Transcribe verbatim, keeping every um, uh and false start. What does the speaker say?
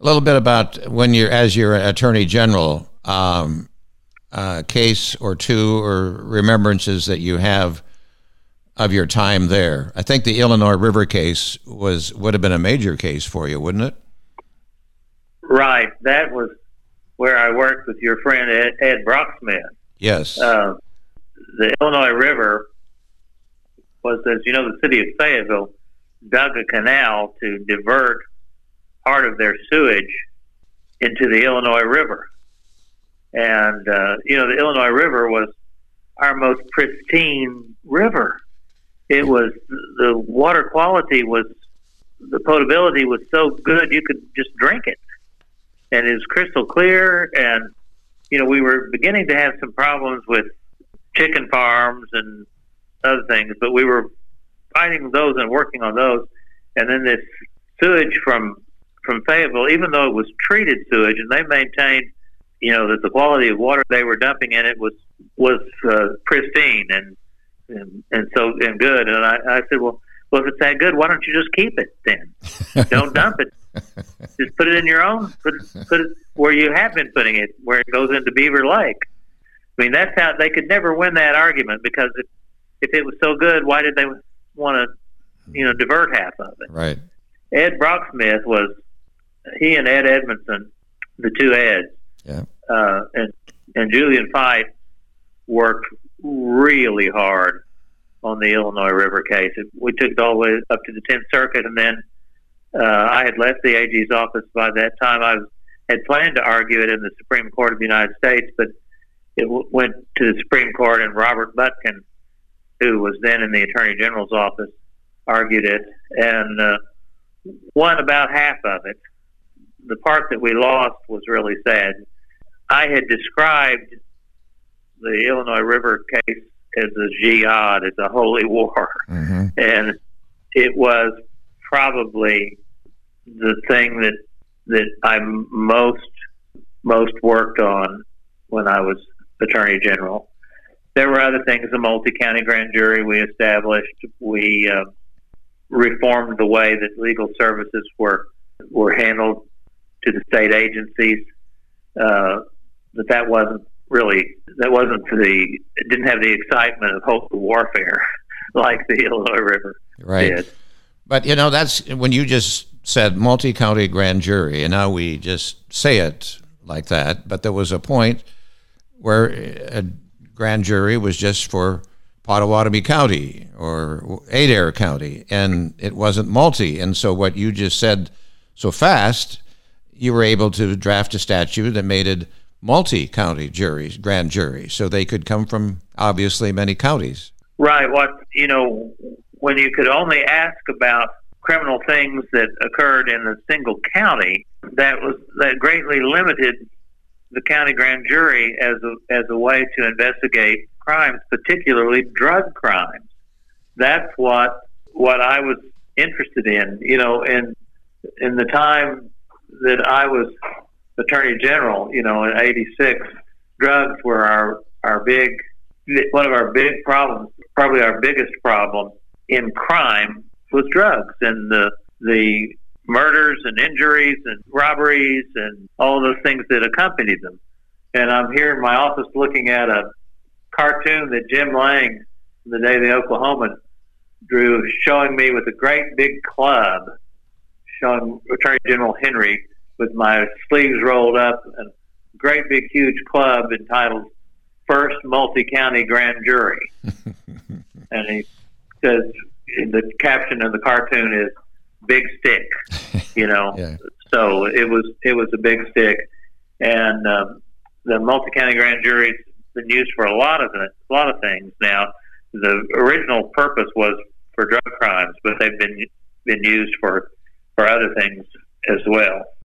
A little bit about when you're, as your Attorney General, um, a case or two or remembrances that you have of your time there. I think the Illinois River case was would have been a major case for you, wouldn't it? Right. That was where I worked with your friend Ed, Ed Brocksmith. Yes. Uh, the Illinois River was, as you know, the city of Fayetteville dug a canal to divert part of their sewage into the Illinois River. And, uh, you know, the Illinois River was our most pristine river. It was, the water quality was, the potability was so good you could just drink it. And it was crystal clear. And, you know, we were beginning to have some problems with chicken farms and other things, but we were fighting those and working on those. And then this sewage from, from Fayetteville, even though it was treated sewage, and they maintained, you know, that the quality of water they were dumping in it was, was uh, pristine and, and, and so, and good. And I, I said, well, well, if it's that good, why don't you just keep it then? Don't dump it. Just put it in your own, put it, put it where you have been putting it, where it goes into Beaver Lake. I mean, that's how they could never win that argument, because if, if it was so good, why did they want to, you know, divert half of it? Right. Ed Brocksmith was, he and Ed Edmondson, the two Eds, yeah. uh, and, and Julian Fife worked really hard on the Illinois River case. We took it all the way up to the tenth Circuit, and then uh, I had left the A G's office by that time. I was, had planned to argue it in the Supreme Court of the United States, but it w- went to the Supreme Court, and Robert Butkin, who was then in the Attorney General's office, argued it and uh, won about half of it. The part that we lost was really sad. I had described the Illinois River case as a jihad, as a holy war. Mm-hmm. And it was probably the thing that that I most most worked on when I was Attorney General. There were other things, the multi-county grand jury we established. We uh, reformed the way that legal services were were handled to the state agencies. Uh, but that wasn't really, that wasn't the, it didn't have the excitement of holy warfare like the Illinois River right. did. But, you know, that's when you just said multi-county grand jury, and now we just say it like that, but there was a point where a grand jury was just for Pottawatomie County or Adair County, and it wasn't multi. And so what you just said so fast, you were able to draft a statute that made it multi-county juries, grand juries, so they could come from obviously many counties. Right. What, you know, when you could only ask about criminal things that occurred in a single county, that was, that greatly limited the county grand jury as a, as a way to investigate crimes, particularly drug crimes. That's what, what I was interested in, you know, in, in the time that I was Attorney General, you know, in eighty-six, drugs were our, our big, one of our big problems, probably our biggest problem in crime was drugs, and the, the murders and injuries and robberies and all those things that accompanied them. And I'm here in my office looking at a cartoon that Jim Lang, the day of the Oklahoman, drew, showing me with a great big club, showing Attorney General Henry with my sleeves rolled up, and a great big huge club entitled First Multi-County Grand Jury. And he says, the caption of the cartoon is "Big Stick," you know. Yeah. So it was it was a big stick, and um, the multi-county grand jury's been used for a lot of it, a lot of things. Now, the original purpose was for drug crimes, but they've been been used for for other things as well.